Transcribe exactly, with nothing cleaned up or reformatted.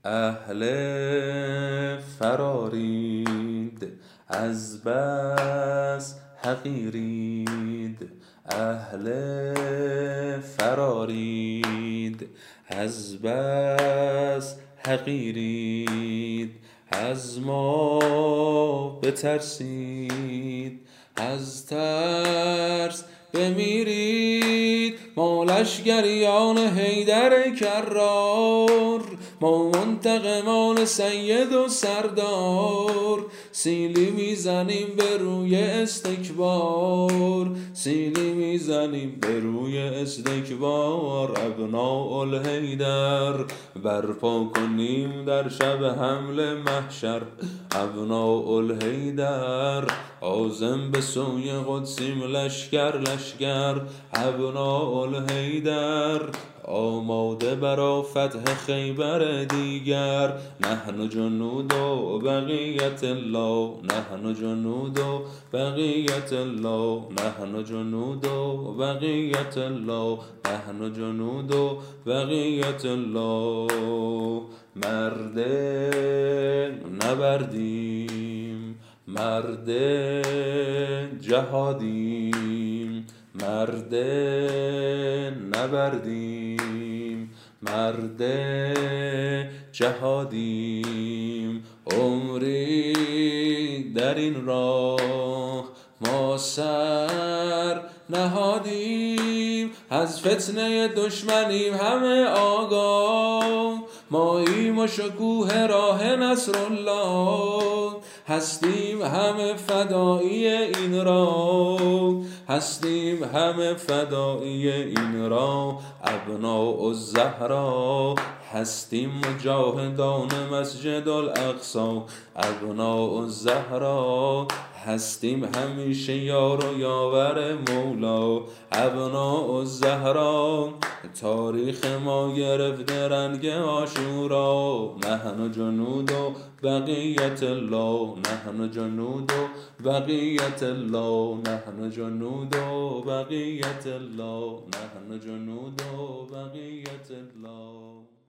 اهل فرارید از بس حقیرید، اهل فرارید از بس حقیرید، از ما بترسید از ترس بمیرید. ما لشکریان حیدر کرار، ما منتقمان سید و سردار، سیلی میزنیم به روی استکبار، سیلی میزنیم به روی استکبار. ابناء الحیدر برپا کنیم در شب حمل محشر، ابناء الحیدر عازم به سوی قدسیم لشکر لشکر. ابناء الحیدر آماده برا فتح خیبر دیگر. نحن جنود و بقیت الله، نحن جنود و بقیت الله، نحن جنود و بقیت الله، نحن جنود و بقیت الله. مرد نبردیم، مرد جهادیم، مرد نبردیم، مرد جهادیم. عمری در این راه ما سر نهادیم، از فتنه دشمنیم همه آگاه. ماییم و شکوه راه نصرالله، هستیم همه فدایی این راه، هستیم همه فدایی این راه. ابناء الزهرا هستیم مجاهدان مسجد الاقصی، ابناء الزهرا هستیم همیشه یار و یاور مولا. ابناء الزهرا تاریخ ما گرفته رنگ عاشورا. نحن جنود و بقیت الله، نحن جنود و بقیت الله، نحن جنود و بقیت الله، نحن جنود و بقیت الله.